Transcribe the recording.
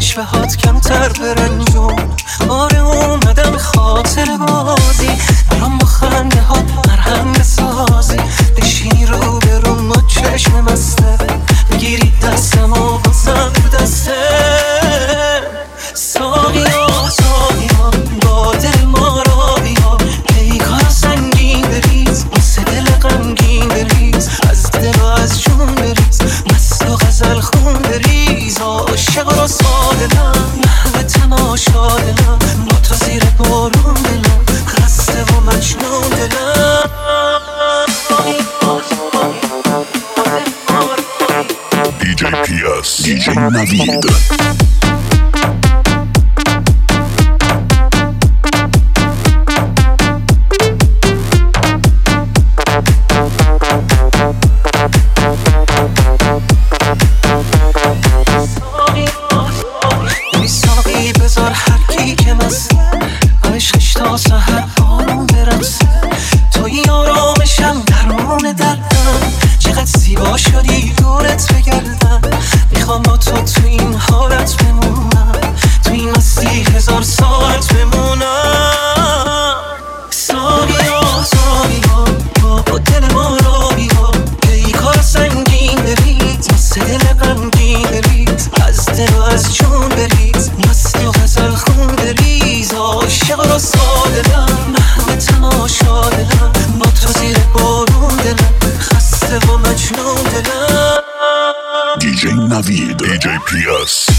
رشوه هات کمتر برنجون. آره اومدم خاطر بازی برام با خنده ها مرهم بسازی. بشینی رو برون با چشم مسته بگیری دستم و بازم رو دسته. ساقیا ساقیا با دل ما را بیا پیکار سنگین بریز واسه دل غمگین بریز از دل و از جون بریز مست و غزل خون بریز. عاشق و رسوا دلم محو تماشا دلم با تو زیر بارون دلم خسته و مجنون دلم. DJ PS DJ Navid. بذار هر کی که مست عشقش تا سحر آروم برسه. توی آرامشم درمان دردم چقدر زیبا شدی دورت بگردم. میخوام با تو این حالت بمونم تو این مستی 1000 ساعت بمونم. ساقیا ساقیا با دل ما را بیا پیکار سنگین بریز واسه دل غمگین بریز از دل و از جون بریز مست و غزل خون بریز. عاشق و رسوا دلم محو تماشا دلم با تو زیر بارون دلم خسته و مجنون دلم. DJ Navid DJ PS